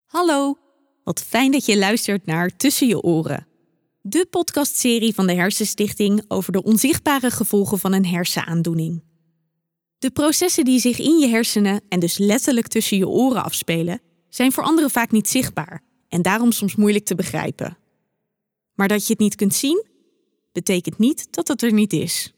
Hallo, wat fijn dat je luistert naar Tussen je oren. De podcastserie van de Hersenstichting over de onzichtbare gevolgen van een hersenaandoening. De processen die zich in je hersenen en dus letterlijk tussen je oren afspelen, zijn voor anderen vaak niet zichtbaar en daarom soms moeilijk te begrijpen. Maar dat je het niet kunt zien, betekent niet dat het er niet is.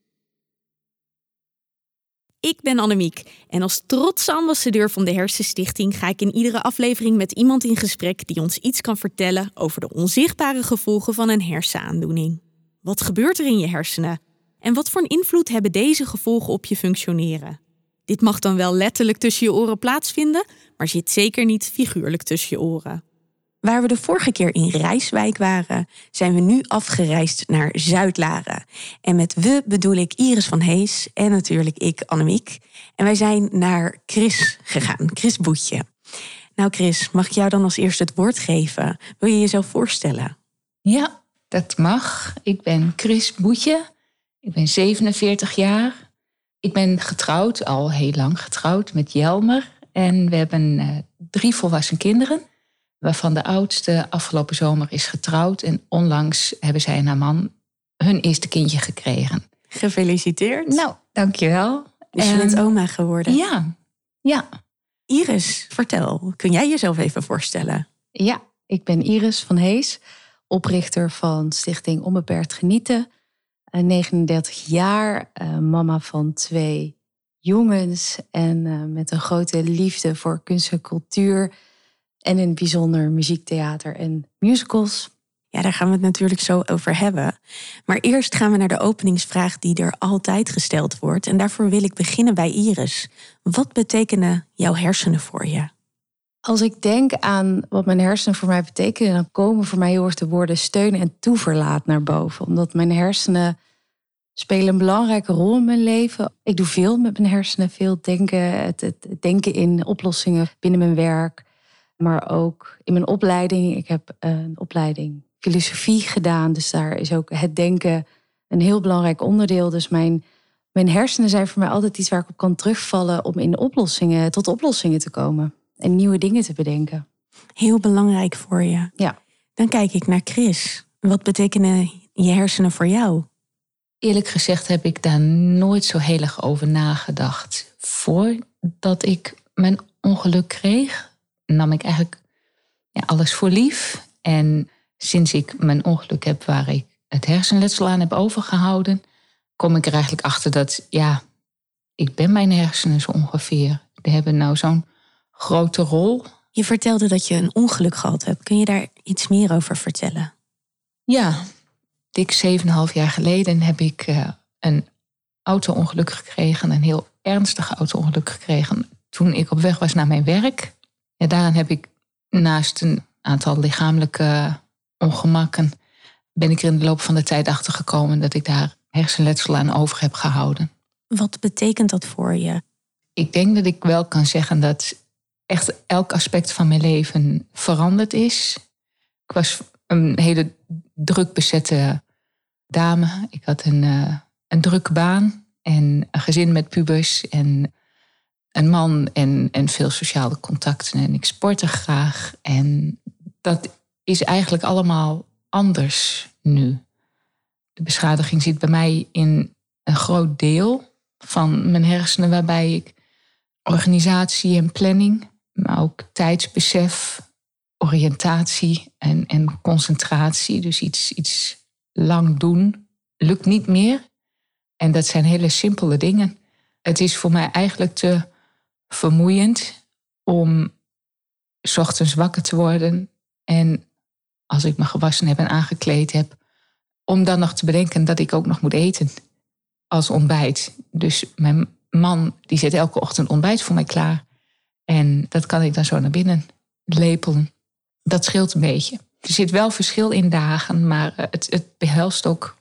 Ik ben Annemiek en als trotse ambassadeur van de Hersenstichting ga ik in iedere aflevering met iemand in gesprek die ons iets kan vertellen over de onzichtbare gevolgen van een hersenaandoening. Wat gebeurt er in je hersenen? En wat voor een invloed hebben deze gevolgen op je functioneren? Dit mag dan wel letterlijk tussen je oren plaatsvinden, maar zit zeker niet figuurlijk tussen je oren. Waar we de vorige keer in Rijswijk waren, zijn we nu afgereisd naar Zuidlaren. En met we bedoel ik Iris van Hees en natuurlijk ik, Annemiek. En wij zijn naar Chris gegaan, Chris Boetje. Nou Chris, mag ik jou dan als eerste het woord geven? Wil je jezelf voorstellen? Ja, dat mag. Ik ben Chris Boetje. Ik ben 47 jaar. Ik ben getrouwd, al heel lang getrouwd, met Jelmer. En we hebben 3 volwassen kinderen, waarvan de oudste afgelopen zomer is getrouwd. En onlangs hebben zij en haar man hun eerste kindje gekregen. Gefeliciteerd. Nou, dankjewel. Dus je bent oma geworden. Ja. Iris, vertel. Kun jij jezelf even voorstellen? Ja, ik ben Iris van Hees, oprichter van Stichting Onbeperkt Genieten. 39 jaar, mama van 2 jongens en met een grote liefde voor kunst en cultuur. En in het bijzonder muziek, theater en musicals. Ja, daar gaan we het natuurlijk zo over hebben. Maar eerst gaan we naar de openingsvraag die er altijd gesteld wordt. En daarvoor wil ik beginnen bij Iris. Wat betekenen jouw hersenen voor je? Als ik denk aan wat mijn hersenen voor mij betekenen, dan komen voor mij heel erg de woorden steun en toeverlaat naar boven. Omdat mijn hersenen spelen een belangrijke rol in mijn leven. Ik doe veel met mijn hersenen, veel denken. Het denken in oplossingen binnen mijn werk. Maar ook in mijn opleiding. Ik heb een opleiding filosofie gedaan. Dus daar is ook het denken een heel belangrijk onderdeel. Dus mijn hersenen zijn voor mij altijd iets waar ik op kan terugvallen om tot oplossingen te komen. En nieuwe dingen te bedenken. Heel belangrijk voor je. Ja. Dan kijk ik naar Chris. Wat betekenen je hersenen voor jou? Eerlijk gezegd heb ik daar nooit zo heel erg over nagedacht. Voordat ik mijn ongeluk kreeg, nam ik eigenlijk alles voor lief. En sinds ik mijn ongeluk heb waar ik het hersenletsel aan heb overgehouden, kom ik er eigenlijk achter dat, ik ben mijn hersenen zo ongeveer. Die hebben nou zo'n grote rol. Je vertelde dat je een ongeluk gehad hebt. Kun je daar iets meer over vertellen? Ja, dik 7,5 jaar geleden heb ik een auto-ongeluk gekregen. Een heel ernstig auto-ongeluk gekregen toen ik op weg was naar mijn werk. Ja, daaraan heb ik naast een aantal lichamelijke ongemakken, ben ik er in de loop van de tijd achter gekomen dat ik daar hersenletsel aan over heb gehouden. Wat betekent dat voor je? Ik denk dat ik wel kan zeggen dat echt elk aspect van mijn leven veranderd is. Ik was een hele druk bezette dame. Ik had een drukke baan en een gezin met pubers en een man en veel sociale contacten. En ik sportte graag. En dat is eigenlijk allemaal anders nu. De beschadiging zit bij mij in een groot deel van mijn hersenen, waarbij ik organisatie en planning, maar ook tijdsbesef, oriëntatie en concentratie, dus iets lang doen, lukt niet meer. En dat zijn hele simpele dingen. Het is voor mij eigenlijk te vermoeiend om 's ochtends wakker te worden en als ik me gewassen heb en aangekleed heb, om dan nog te bedenken dat ik ook nog moet eten als ontbijt. Dus mijn man die zet elke ochtend ontbijt voor mij klaar. En dat kan ik dan zo naar binnen lepelen. Dat scheelt een beetje. Er zit wel verschil in dagen, maar het behelst ook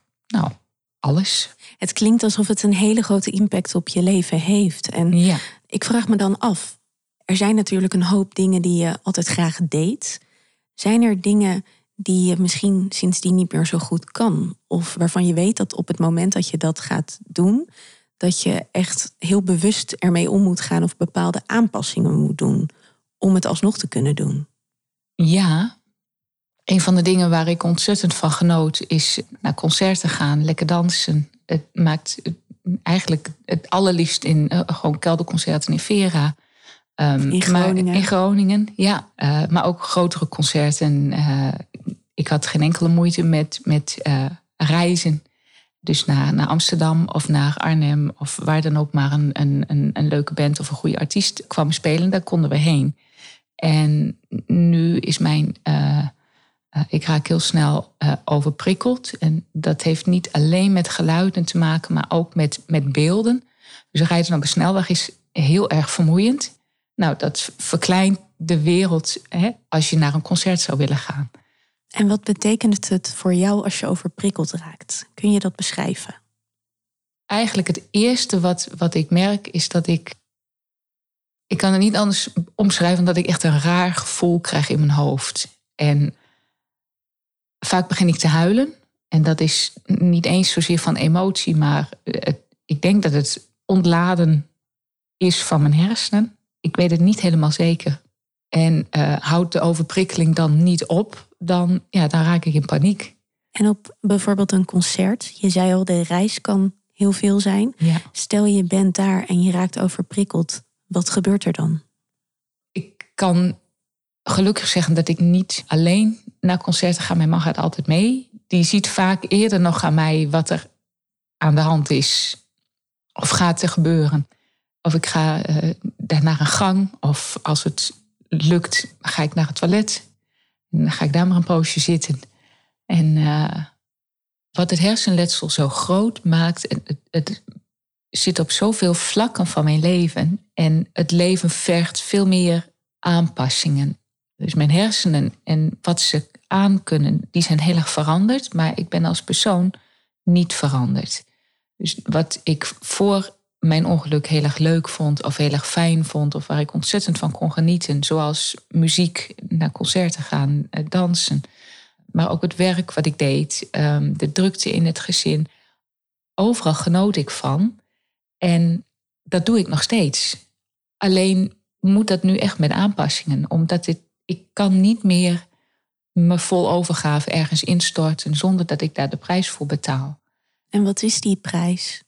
alles. Het klinkt alsof het een hele grote impact op je leven heeft. En Ja. Ik vraag me dan af, er zijn natuurlijk een hoop dingen die je altijd graag deed. Zijn er dingen die je misschien sindsdien niet meer zo goed kan? Of waarvan je weet dat op het moment dat je dat gaat doen, dat je echt heel bewust ermee om moet gaan of bepaalde aanpassingen moet doen om het alsnog te kunnen doen? Ja, een van de dingen waar ik ontzettend van genoot is naar concerten gaan, lekker dansen. Het maakt eigenlijk het allerliefst in gewoon kelderconcerten in Vera. In Groningen. Maar in Groningen, ja. Maar ook grotere concerten. Ik had geen enkele moeite met reizen. Dus naar Amsterdam of naar Arnhem of waar dan ook maar een leuke band of een goede artiest kwam spelen. Daar konden we heen. En nu is ik raak heel snel overprikkeld. En dat heeft niet alleen met geluiden te maken, maar ook met beelden. Dus rijden op een snelweg is heel erg vermoeiend. Nou, dat verkleint de wereld als je naar een concert zou willen gaan. En wat betekent het voor jou als je overprikkeld raakt? Kun je dat beschrijven? Eigenlijk het eerste wat ik merk is dat ik kan het niet anders omschrijven dan dat ik echt een raar gevoel krijg in mijn hoofd. En vaak begin ik te huilen. En dat is niet eens zozeer van emotie, maar ik denk dat het ontladen is van mijn hersenen. Ik weet het niet helemaal zeker. En houdt de overprikkeling dan niet op, dan raak ik in paniek. En op bijvoorbeeld een concert, je zei al, de reis kan heel veel zijn. Ja. Stel je bent daar en je raakt overprikkeld. Wat gebeurt er dan? Ik kan gelukkig zeggen dat ik niet alleen naar concerten ga. Mijn man gaat altijd mee. Die ziet vaak eerder nog aan mij wat er aan de hand is. Of gaat er gebeuren. Of ik ga naar een gang. Of als het lukt, ga ik naar het toilet. En dan ga ik daar maar een poosje zitten. En wat het hersenletsel zo groot maakt, het zit op zoveel vlakken van mijn leven. En het leven vergt veel meer aanpassingen. Dus mijn hersenen en wat ze aankunnen, die zijn heel erg veranderd. Maar ik ben als persoon niet veranderd. Dus wat ik voor mijn ongeluk heel erg leuk vond of heel erg fijn vond, of waar ik ontzettend van kon genieten, zoals muziek, naar concerten gaan, dansen, maar ook het werk wat ik deed, de drukte in het gezin. Overal genoot ik van. En dat doe ik nog steeds. Alleen moet dat nu echt met aanpassingen. Omdat ik kan niet meer me vol overgave ergens instorten zonder dat ik daar de prijs voor betaal. En wat is die prijs?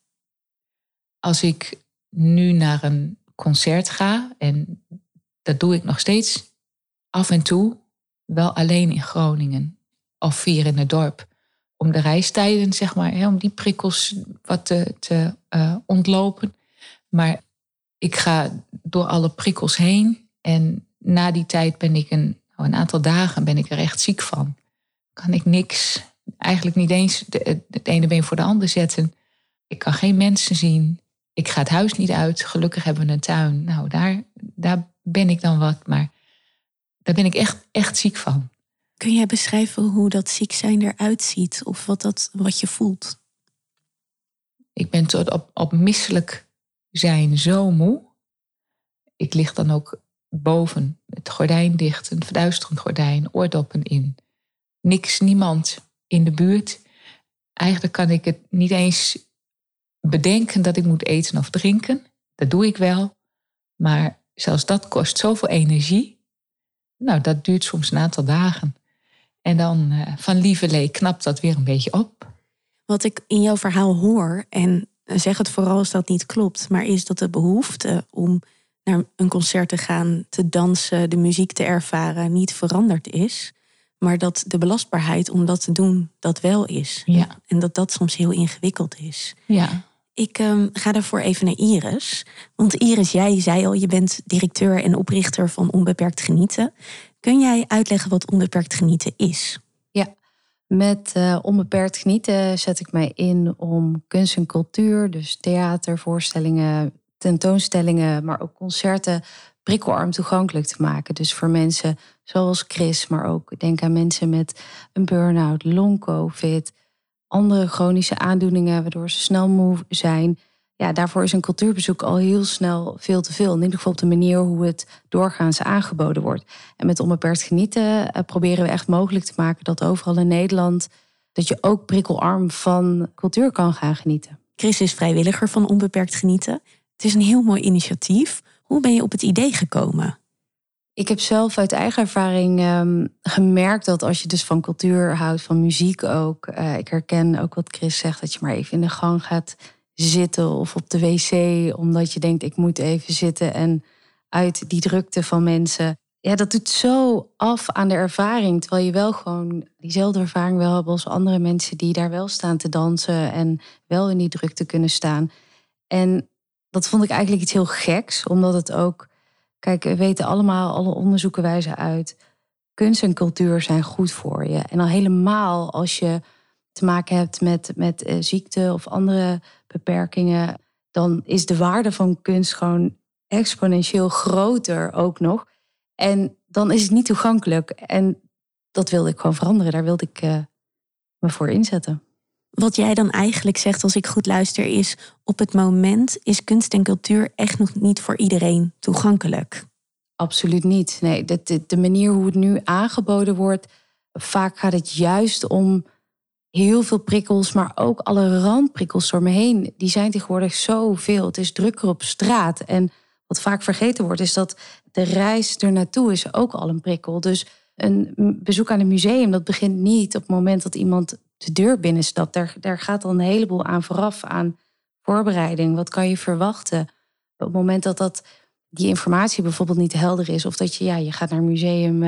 Als ik nu naar een concert ga, en dat doe ik nog steeds af en toe, wel alleen in Groningen of hier in het dorp, om de reistijden, zeg maar, om die prikkels wat te ontlopen. Maar ik ga door alle prikkels heen en na die tijd ben ik een aantal dagen ben ik er echt ziek van. Kan ik niks, eigenlijk niet eens het ene been voor de ander zetten. Ik kan geen mensen zien. Ik ga het huis niet uit. Gelukkig hebben we een tuin. Nou, daar ben ik dan wat, maar daar ben ik echt ziek van. Kun jij beschrijven hoe dat ziek zijn eruit ziet? Of wat je voelt? Ik ben tot op misselijk zijn zo moe. Ik lig dan ook boven, het gordijn dicht, een verduisterend gordijn, oordoppen in. Niemand in de buurt. Eigenlijk kan ik het niet eens bedenken dat ik moet eten of drinken. Dat doe ik wel. Maar zelfs dat kost zoveel energie. Nou, dat duurt soms een aantal dagen. En dan van lieverlee knapt dat weer een beetje op. Wat ik in jouw verhaal hoor, en zeg het vooral als dat niet klopt, maar is dat de behoefte om naar een concert te gaan, te dansen, de muziek te ervaren, niet veranderd is. Maar dat de belastbaarheid om dat te doen, dat wel is. Ja. En dat soms heel ingewikkeld is. Ja. Ik ga daarvoor even naar Iris. Want Iris, jij zei al, je bent directeur en oprichter van Onbeperkt Genieten. Kun jij uitleggen wat Onbeperkt Genieten is? Ja, met Onbeperkt Genieten zet ik mij in om kunst en cultuur, dus theater, voorstellingen, tentoonstellingen, maar ook concerten, prikkelarm toegankelijk te maken. Dus voor mensen zoals Chris, maar ook denk aan mensen met een burn-out, long-covid, andere chronische aandoeningen waardoor ze snel moe zijn. Ja, daarvoor is een cultuurbezoek al heel snel veel te veel. In ieder geval op de manier hoe het doorgaans aangeboden wordt. En met Onbeperkt Genieten proberen we echt mogelijk te maken dat overal in Nederland, dat je ook prikkelarm van cultuur kan gaan genieten. Chris is vrijwilliger van Onbeperkt Genieten. Het is een heel mooi initiatief. Hoe ben je op het idee gekomen? Ik heb zelf uit eigen ervaring gemerkt dat als je dus van cultuur houdt, van muziek ook. Ik herken ook wat Chris zegt, dat je maar even in de gang gaat zitten of op de wc. Omdat je denkt, ik moet even zitten en uit die drukte van mensen. Ja, dat doet zo af aan de ervaring. Terwijl je wel gewoon diezelfde ervaring wil hebben als andere mensen die daar wel staan te dansen en wel in die drukte kunnen staan. En dat vond ik eigenlijk iets heel geks, omdat het ook... Kijk, we weten allemaal, alle onderzoeken wijzen uit, kunst en cultuur zijn goed voor je. En al helemaal als je te maken hebt met ziekte of andere beperkingen, dan is de waarde van kunst gewoon exponentieel groter ook nog. En dan is het niet toegankelijk. En dat wilde ik gewoon veranderen. Daar wilde ik me voor inzetten. Wat jij dan eigenlijk zegt, als ik goed luister, is op het moment is kunst en cultuur echt nog niet voor iedereen toegankelijk. Absoluut niet. Nee, de manier hoe het nu aangeboden wordt, vaak gaat het juist om heel veel prikkels, maar ook alle randprikkels door me heen. Die zijn tegenwoordig zoveel. Het is drukker op straat. En wat vaak vergeten wordt, is dat de reis ernaartoe is ook al een prikkel. Dus een bezoek aan een museum, dat begint niet op het moment dat iemand de deur binnenstapt. Daar gaat al een heleboel aan vooraf, aan voorbereiding. Wat kan je verwachten? Op het moment dat die informatie bijvoorbeeld niet helder is, of dat je gaat naar een museum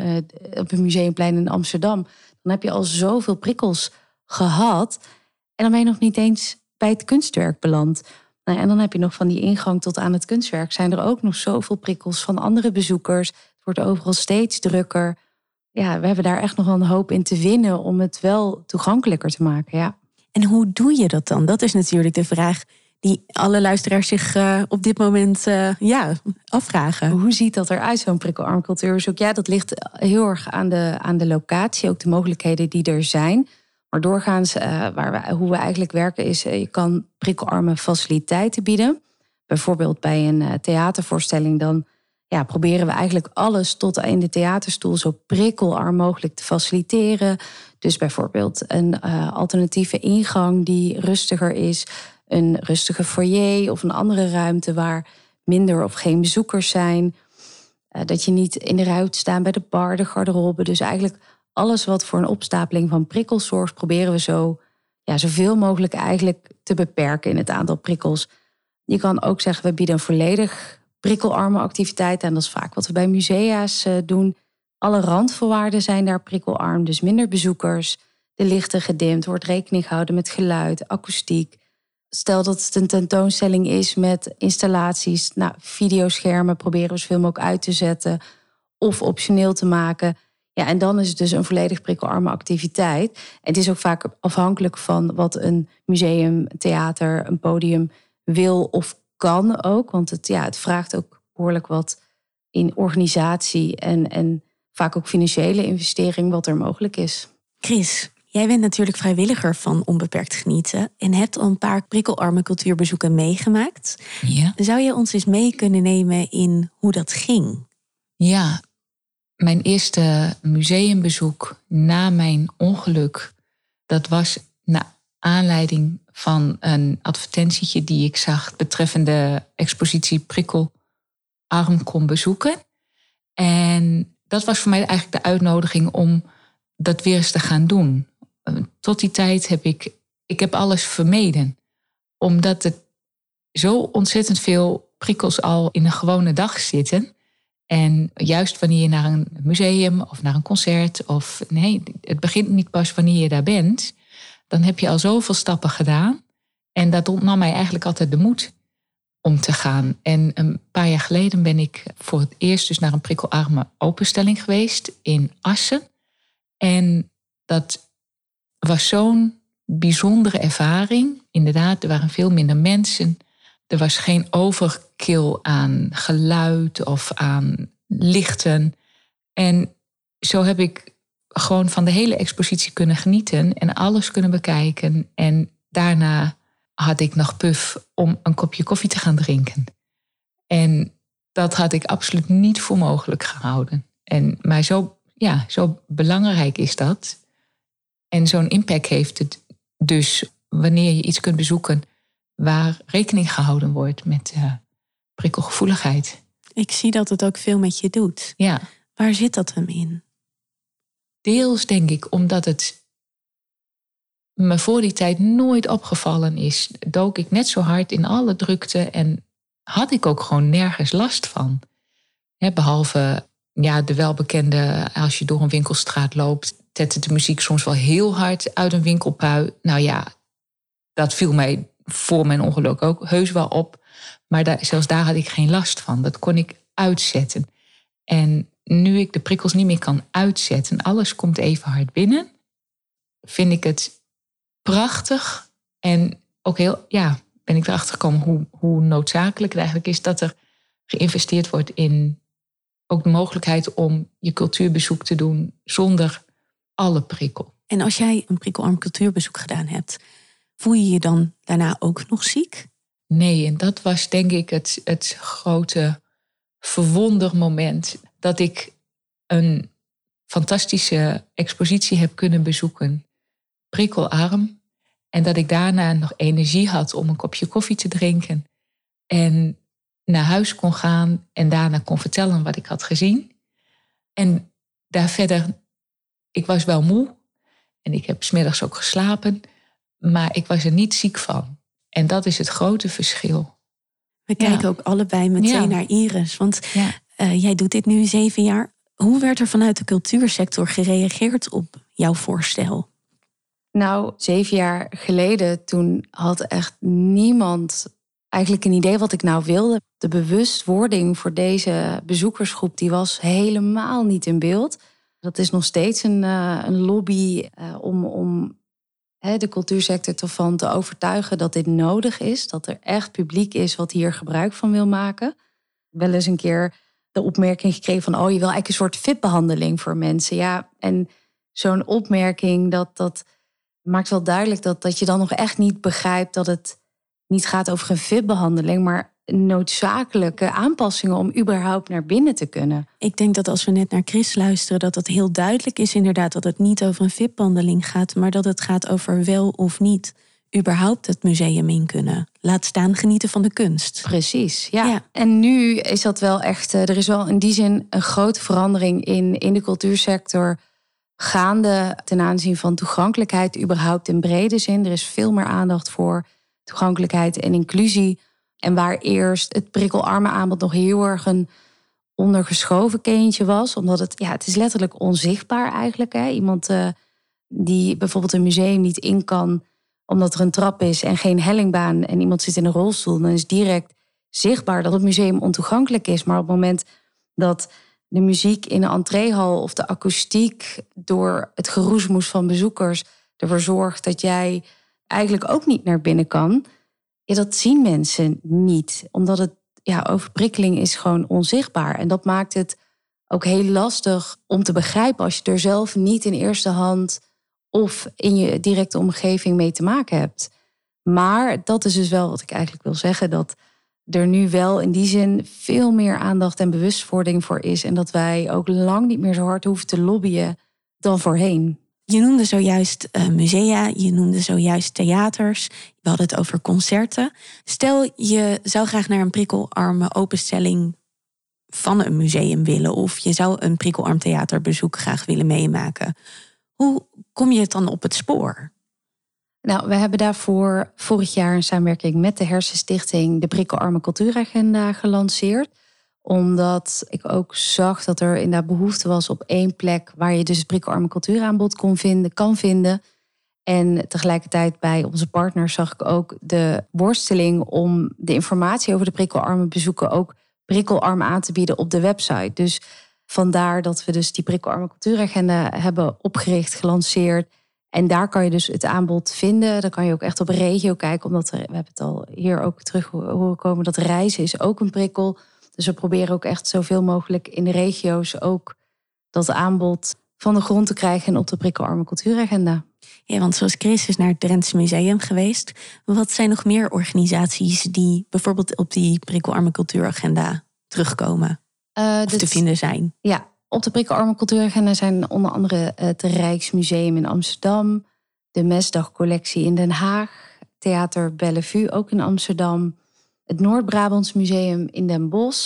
op een museumplein in Amsterdam, dan heb je al zoveel prikkels gehad en dan ben je nog niet eens bij het kunstwerk beland. Nou, en dan heb je nog van die ingang tot aan het kunstwerk zijn er ook nog zoveel prikkels van andere bezoekers. Het wordt overal steeds drukker. Ja, we hebben daar echt nog wel een hoop in te winnen om het wel toegankelijker te maken. Ja. En hoe doe je dat dan? Dat is natuurlijk de vraag die alle luisteraars zich op dit moment afvragen. Hoe ziet dat eruit, zo'n prikkelarm cultuurbezoek? Ja, dat ligt heel erg aan de locatie, ook de mogelijkheden die er zijn. Maar doorgaans, hoe we eigenlijk werken is, je kan prikkelarme faciliteiten bieden. Bijvoorbeeld bij een theatervoorstelling, dan proberen we eigenlijk alles tot in de theaterstoel zo prikkelarm mogelijk te faciliteren. Dus bijvoorbeeld een alternatieve ingang die rustiger is, een rustige foyer of een andere ruimte waar minder of geen bezoekers zijn. Dat je niet in de rij moet staan bij de bar, de garderobe. Dus eigenlijk alles wat voor een opstapeling van prikkels zorgt, proberen we zoveel mogelijk eigenlijk te beperken in het aantal prikkels. Je kan ook zeggen, we bieden een volledig prikkelarme activiteit. En dat is vaak wat we bij musea's doen. Alle randvoorwaarden zijn daar prikkelarm, dus minder bezoekers. De lichten gedimd, wordt rekening gehouden met geluid, akoestiek. Stel dat het een tentoonstelling is met installaties, videoschermen proberen we zoveel mogelijk uit te zetten of optioneel te maken. Ja, en dan is het dus een volledig prikkelarme activiteit. En het is ook vaak afhankelijk van wat een museum, een theater, een podium wil of kan ook. Want het vraagt ook behoorlijk wat in organisatie en vaak ook financiële investering wat er mogelijk is. Chris, jij bent natuurlijk vrijwilliger van Onbeperkt Genieten en hebt al een paar prikkelarme cultuurbezoeken meegemaakt. Ja. Zou je ons eens mee kunnen nemen in hoe dat ging? Ja, mijn eerste museumbezoek na mijn ongeluk, dat was naar aanleiding van een advertentietje die ik zag betreffende expositie prikkelarm kon bezoeken. En dat was voor mij eigenlijk de uitnodiging om dat weer eens te gaan doen. Tot die tijd heb ik alles vermeden. Omdat het zo ontzettend veel prikkels al in een gewone dag zitten. En juist wanneer je naar een museum of naar een concert, het begint niet pas wanneer je daar bent, dan heb je al zoveel stappen gedaan. En dat ontnam mij eigenlijk altijd de moed om te gaan. En een paar jaar geleden ben ik voor het eerst dus naar een prikkelarme openstelling geweest in Assen. En dat was zo'n bijzondere ervaring. Inderdaad, er waren veel minder mensen. Er was geen overkill aan geluid of aan lichten. En zo heb ik gewoon van de hele expositie kunnen genieten en alles kunnen bekijken. En daarna had ik nog puf om een kopje koffie te gaan drinken. En dat had ik absoluut niet voor mogelijk gehouden. Maar zo belangrijk is dat. En zo'n impact heeft het dus wanneer je iets kunt bezoeken waar rekening gehouden wordt met prikkelgevoeligheid. Ik zie dat het ook veel met je doet. Ja. Waar zit dat hem in? Deels denk ik omdat het me voor die tijd nooit opgevallen is. Dook ik net zo hard in alle drukte en had ik ook gewoon nergens last van. Behalve de welbekende, als je door een winkelstraat loopt, zette de muziek soms wel heel hard uit een winkelpui. Nou ja, dat viel mij voor mijn ongeluk ook heus wel op. Maar zelfs daar had ik geen last van. Dat kon ik uitzetten. En nu ik de prikkels niet meer kan uitzetten, alles komt even hard binnen, vind ik het prachtig. En ook ben ik erachter gekomen hoe noodzakelijk het eigenlijk is dat er geïnvesteerd wordt in ook de mogelijkheid om je cultuurbezoek te doen zonder alle prikkel. En als jij een prikkelarm cultuurbezoek gedaan hebt, voel je je dan daarna ook nog ziek? Nee, en dat was denk ik het grote verwondermoment. Dat ik een fantastische expositie heb kunnen bezoeken, prikkelarm. En dat ik daarna nog energie had om een kopje koffie te drinken. En naar huis kon gaan en daarna kon vertellen wat ik had gezien. En daar verder, ik was wel moe. En ik heb 's middags ook geslapen. Maar ik was er niet ziek van. En dat is het grote verschil. We kijken ook allebei meteen naar Iris. Want jij doet dit nu 7 jaar. Hoe werd er vanuit de cultuursector gereageerd op jouw voorstel? Nou, 7 jaar geleden, toen had echt niemand eigenlijk een idee wat ik nou wilde. De bewustwording voor deze bezoekersgroep, die was helemaal niet in beeld. Dat is nog steeds een lobby om de cultuursector ervan te overtuigen dat dit nodig is. Dat er echt publiek is wat hier gebruik van wil maken. Wel eens een keer de opmerking gekregen van, je wil eigenlijk een soort VIP-behandeling voor mensen. Ja, en zo'n opmerking, dat maakt wel duidelijk dat je dan nog echt niet begrijpt dat het niet gaat over een VIP-behandeling, maar noodzakelijke aanpassingen om überhaupt naar binnen te kunnen. Ik denk dat als we net naar Chris luisteren, dat het heel duidelijk is inderdaad dat het niet over een VIP-behandeling gaat, maar dat het gaat over wel of niet überhaupt het museum in kunnen. Laat staan genieten van de kunst. Precies, ja. En nu is dat wel echt, er is wel in die zin een grote verandering in de cultuursector gaande ten aanzien van toegankelijkheid überhaupt in brede zin. Er is veel meer aandacht voor toegankelijkheid en inclusie. En waar eerst het prikkelarme aanbod nog heel erg een ondergeschoven kindje was, omdat het is letterlijk onzichtbaar eigenlijk. Iemand die bijvoorbeeld een museum niet in kan omdat er een trap is en geen hellingbaan en iemand zit in een rolstoel, dan is direct zichtbaar dat het museum ontoegankelijk is. Maar op het moment dat de muziek in de entreehal of de akoestiek door het geroesmoes van bezoekers ervoor zorgt dat jij eigenlijk ook niet naar binnen kan, dat zien mensen niet. Omdat het overprikkeling is gewoon onzichtbaar. En dat maakt het ook heel lastig om te begrijpen als je er zelf niet in eerste hand of in je directe omgeving mee te maken hebt. Maar dat is dus wel wat ik eigenlijk wil zeggen, dat er nu wel in die zin veel meer aandacht en bewustwording voor is en dat wij ook lang niet meer zo hard hoeven te lobbyen dan voorheen. Je noemde zojuist musea, je noemde zojuist theaters. We hadden het over concerten. Stel, je zou graag naar een prikkelarme openstelling van een museum willen, of je zou een prikkelarm theaterbezoek graag willen meemaken. Hoe kom je het dan op het spoor? Nou, we hebben daarvoor vorig jaar in samenwerking met de Hersenstichting de Prikkelarme Cultuuragenda gelanceerd. Omdat ik ook zag dat er inderdaad behoefte was op één plek waar je dus het prikkelarme cultuuraanbod kan vinden. En tegelijkertijd bij onze partners zag ik ook de worsteling om de informatie over de prikkelarme bezoeken ook prikkelarm aan te bieden op de website. Dus vandaar dat we dus die prikkelarme cultuuragenda hebben opgericht, gelanceerd. En daar kan je dus het aanbod vinden. Dan kan je ook echt op regio kijken, omdat we hebben het al hier ook terug horen komen, dat reizen is ook een prikkel. Dus we proberen ook echt zoveel mogelijk in de regio's ook dat aanbod van de grond te krijgen en op de prikkelarme cultuuragenda. Ja, want zoals Chris is naar het Drents Museum geweest. Wat zijn nog meer organisaties die bijvoorbeeld op die prikkelarme cultuuragenda terugkomen of te vinden zijn? Ja, op de prikkelarme cultuuragenda zijn onder andere het Rijksmuseum in Amsterdam, de Mesdagcollectie in Den Haag, Theater Bellevue ook in Amsterdam, het Noord-Brabants Museum in Den Bosch,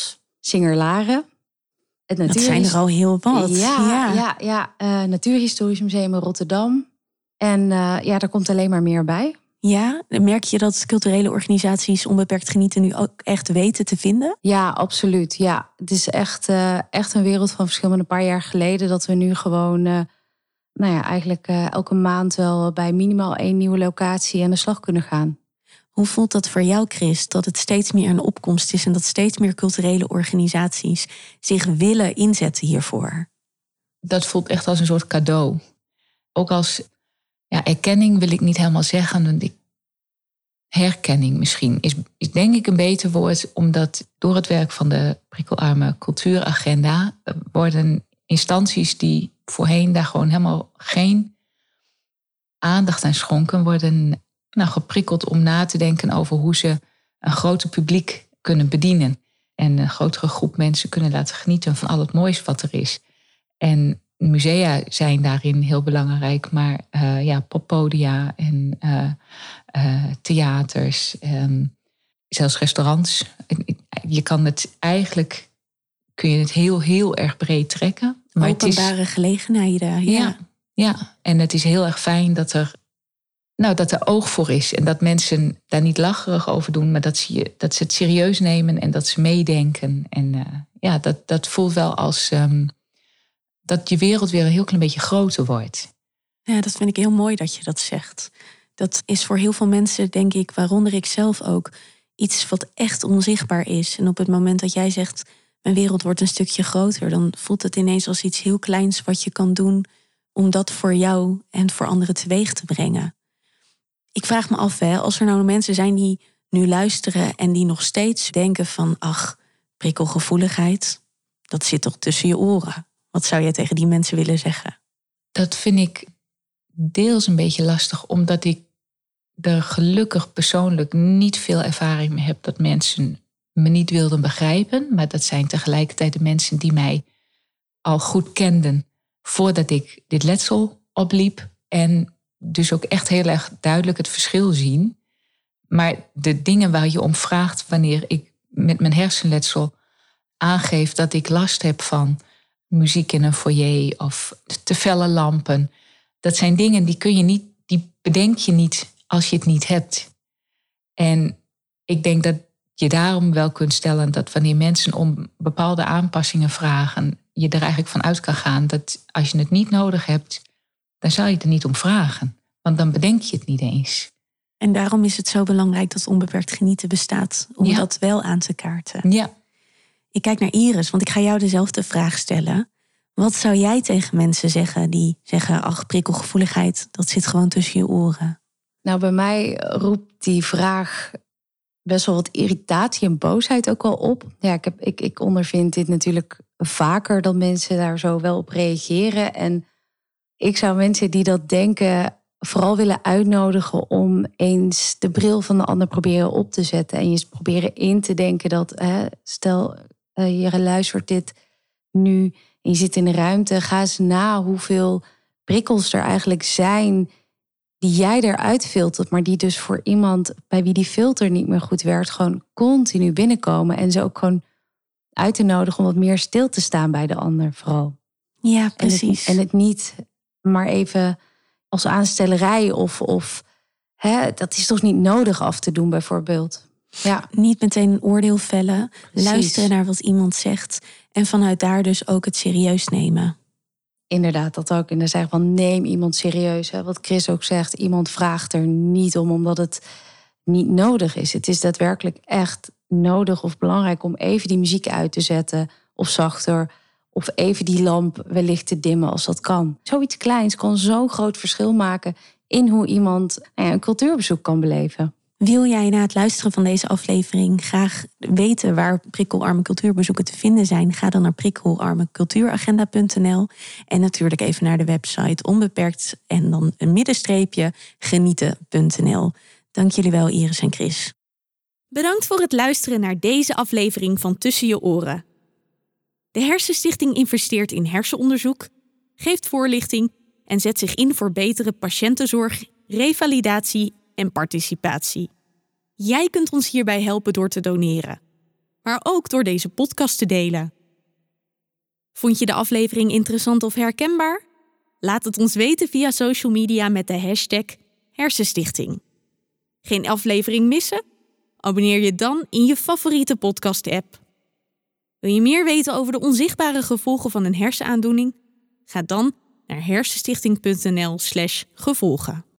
Singerlaren. Dat zijn er al heel wat. Natuurhistorisch Museum in Rotterdam. En daar komt alleen maar meer bij. Ja, merk je dat culturele organisaties Onbeperkt Genieten nu ook echt weten te vinden? Ja, absoluut. Ja, het is echt een wereld van verschil. Met een paar jaar geleden dat we nu gewoon eigenlijk elke maand wel bij minimaal 1 nieuwe locatie aan de slag kunnen gaan. Hoe voelt dat voor jou, Chris, dat het steeds meer een opkomst is en dat steeds meer culturele organisaties zich willen inzetten hiervoor? Dat voelt echt als een soort cadeau. Ook als erkenning wil ik niet helemaal zeggen. Want herkenning misschien is denk ik een beter woord. Omdat door het werk van de prikkelarme cultuuragenda worden instanties die voorheen daar gewoon helemaal geen aandacht aan schonken, worden geprikkeld om na te denken over hoe ze een groter publiek kunnen bedienen. En een grotere groep mensen kunnen laten genieten van al het moois wat er is. En musea zijn daarin heel belangrijk, maar poppodia en theaters, zelfs restaurants. Je kan het eigenlijk, kun je het heel, heel erg breed trekken. Maar openbare gelegenheden. Ja, en het is heel erg fijn dat er oog voor is. En dat mensen daar niet lacherig over doen, maar dat ze het serieus nemen en dat ze meedenken. En dat voelt wel als dat je wereld weer een heel klein beetje groter wordt. Ja, dat vind ik heel mooi dat je dat zegt. Dat is voor heel veel mensen, denk ik, waaronder ik zelf ook, iets wat echt onzichtbaar is. En op het moment dat jij zegt, mijn wereld wordt een stukje groter, dan voelt het ineens als iets heel kleins wat je kan doen om dat voor jou en voor anderen teweeg te brengen. Ik vraag me af, als er nou mensen zijn die nu luisteren en die nog steeds denken van, ach, prikkelgevoeligheid, dat zit toch tussen je oren. Wat zou jij tegen die mensen willen zeggen? Dat vind ik deels een beetje lastig, omdat ik er gelukkig persoonlijk niet veel ervaring mee heb dat mensen me niet wilden begrijpen. Maar dat zijn tegelijkertijd de mensen die mij al goed kenden voordat ik dit letsel opliep. En dus ook echt heel erg duidelijk het verschil zien. Maar de dingen waar je om vraagt wanneer ik met mijn hersenletsel aangeef dat ik last heb van muziek in een foyer of te felle lampen. Dat zijn dingen die bedenk je niet als je het niet hebt. En ik denk dat je daarom wel kunt stellen dat wanneer mensen om bepaalde aanpassingen vragen, je er eigenlijk van uit kan gaan dat als je het niet nodig hebt, dan zal je er niet om vragen. Want dan bedenk je het niet eens. En daarom is het zo belangrijk dat Onbeperkt Genieten bestaat, om dat wel aan te kaarten. Ja. Ik kijk naar Iris, want ik ga jou dezelfde vraag stellen. Wat zou jij tegen mensen zeggen die zeggen, ach, prikkelgevoeligheid, dat zit gewoon tussen je oren? Nou, bij mij roept die vraag best wel wat irritatie en boosheid ook wel op. Ja, ik ondervind dit natuurlijk vaker, dat mensen daar zo wel op reageren. En ik zou mensen die dat denken vooral willen uitnodigen om eens de bril van de ander proberen op te zetten. En je proberen in te denken dat, stel je luistert dit nu en je zit in de ruimte, ga eens na hoeveel prikkels er eigenlijk zijn die jij eruit filtert, maar die dus voor iemand bij wie die filter niet meer goed werkt, gewoon continu binnenkomen. En ze ook gewoon uit te nodigen om wat meer stil te staan bij de ander vooral. Ja, precies. En het niet maar even als aanstellerij of dat is toch niet nodig af te doen bijvoorbeeld. Ja. Niet meteen een oordeel vellen, precies. Luisteren naar wat iemand zegt en vanuit daar dus ook het serieus nemen. Inderdaad, dat ook. En dan zeggen van neem iemand serieus. Hè. Wat Chris ook zegt, iemand vraagt er niet om omdat het niet nodig is. Het is daadwerkelijk echt nodig of belangrijk om even die muziek uit te zetten of zachter. Of even die lamp wellicht te dimmen als dat kan. Zoiets kleins kan zo'n groot verschil maken in hoe iemand een cultuurbezoek kan beleven. Wil jij na het luisteren van deze aflevering graag weten waar prikkelarme cultuurbezoeken te vinden zijn? Ga dan naar prikkelarmecultuuragenda.nl en natuurlijk even naar de website onbeperkt en dan een middenstreepje genieten.nl. Dank jullie wel, Iris en Chris. Bedankt voor het luisteren naar deze aflevering van Tussen je oren. De Hersenstichting investeert in hersenonderzoek, geeft voorlichting en zet zich in voor betere patiëntenzorg, revalidatie en participatie. Jij kunt ons hierbij helpen door te doneren. maar ook door deze podcast te delen. Vond je de aflevering interessant of herkenbaar? Laat het ons weten via social media met de hashtag Hersenstichting. Geen aflevering missen? Abonneer je dan in je favoriete podcast-app. Wil je meer weten over de onzichtbare gevolgen van een hersenaandoening? Ga dan naar hersenstichting.nl/gevolgen.